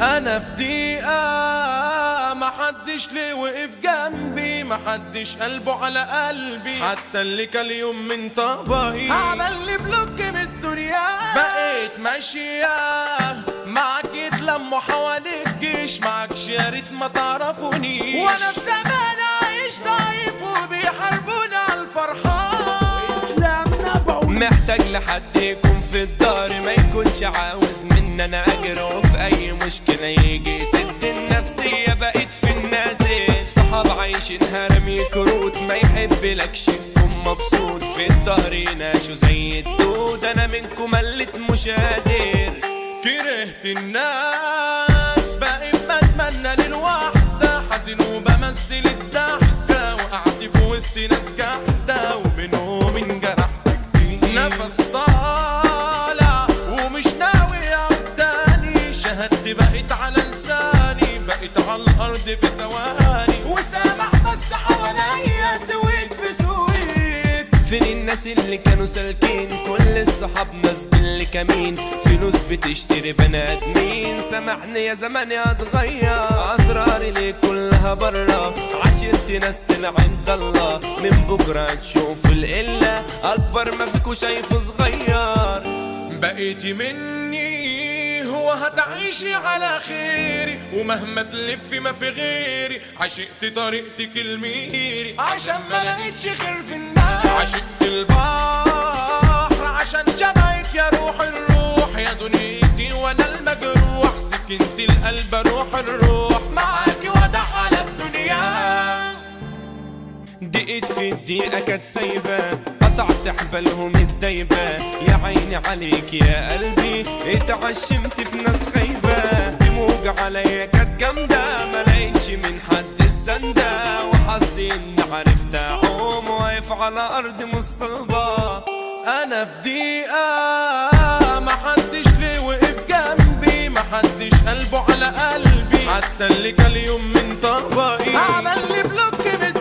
انا في دقيقة محدش ليه وقف جنبي، محدش قلبه على قلبي، حتى اللي كان يوم من طبقي عمل لي بلوك من الدنيا. بقيت ماشية معاك يتلموا حواليك جيش، معاكش يا ريت ما تعرفونيش، وانا في زمان عايش ضعيف وبيحاربونا على الفرحان. محتاج لحد يكون في الدار، ما يكونش عاوز مني انا اجر، وفي اي مشكله يجي يسد النفسيه. بقيت في النازل صحاب عايشين هرمي كروت، ما يحبلكش تكون مبسوط، في الدهر يناشوا زي الدود. انا منكم ملت مش قادر، كرهت الناس بقيت بتمنى للوحده، حزين وبمثل الضحكه، وقعت في وسط ناس جحده وبينهم انجرحت كتير. نفس طالع ومش ناوي اعود تاني، شهادتي بقيت على لساني، بقيت على الارض بثواني، وسامع بس حواليا سويت في سويت. فين الناس اللي كانوا سالكين؟ كل الصحاب ناس بالكمين، فلوس بتشتري بني ادمين. سامحني يا زماني اتغير، اسراري ليه كلها برا، عشرتي ناس طلع عند الله، من بكره تشوف القله اكبر ما فيكوا شايفه صغير. بقيتي مني هو هتعيشي على خيري، ومهما تلفي ما في غيري، عشقت طريقتك الميري عشان ما لقيتش خير في الناس. عشقت البحر عشان جمعك يا روح الروح، يا دنيتي وانا المجروح، سكنت القلب روح الروح، معاكي ودع على الدنيا. دقيت في الدقيقة كانت سايبة، قطعت حبالهم الدايبة، يا عيني عليك يا قلبي، اتعشمت في ناس خايبة، دموج عليا كانت جامدة، ما لقيتش من حد السندة، وحسي اني عرفت اعوم واقف على ارض مش صلبة. انا في دقيقة محدش ليه وقف جنبي، محدش قلبه على قلبي، حتى اللي كان يوم من طبقي عمل لي بلوك من